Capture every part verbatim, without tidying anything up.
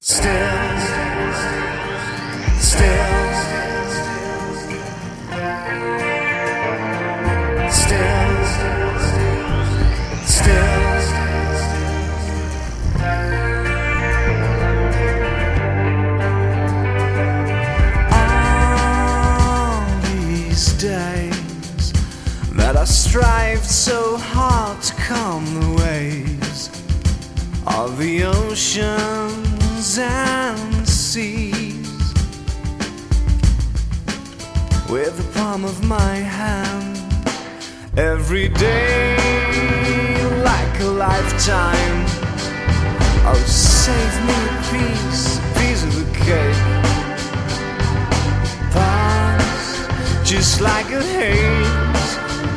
Still, still, still, still. All these days that I strived so hard to calm the waves of the oceans and seas, with the palm of my hand, every day like a lifetime. Oh, save me a piece, a piece of the cake, past just like a haze,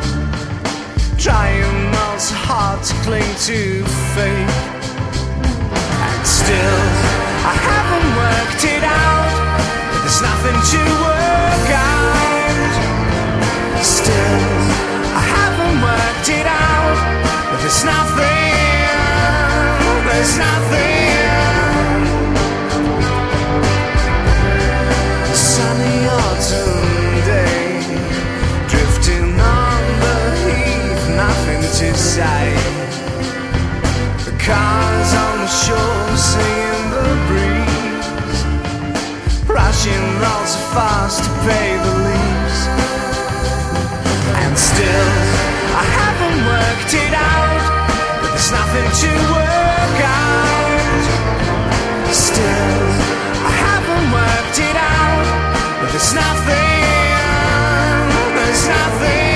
trying not so hard to cling to fate. Still, I haven't worked it out, but there's nothing to work out. Still, I haven't worked it out, but there's nothing, there's nothing. A sunny autumn day, drifting on the heath, nothing to say. The cars on the shore singing the breeze, rushing all so fast to pay the leaves. And still, I haven't worked it out, but there's nothing to work out. Still, I haven't worked it out, but there's nothing, there's nothing.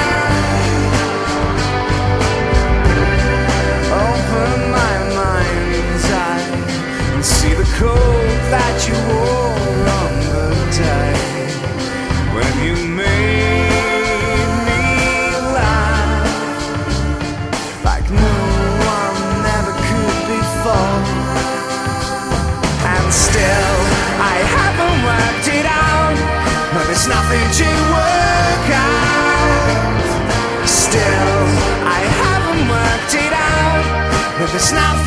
Open my mind's eye and see the coat that you wore on the day when you made me laugh like no one ever could before. And still, I haven't worked it out, but there's nothing to work out. Still, I haven't worked it out, but there's nothing.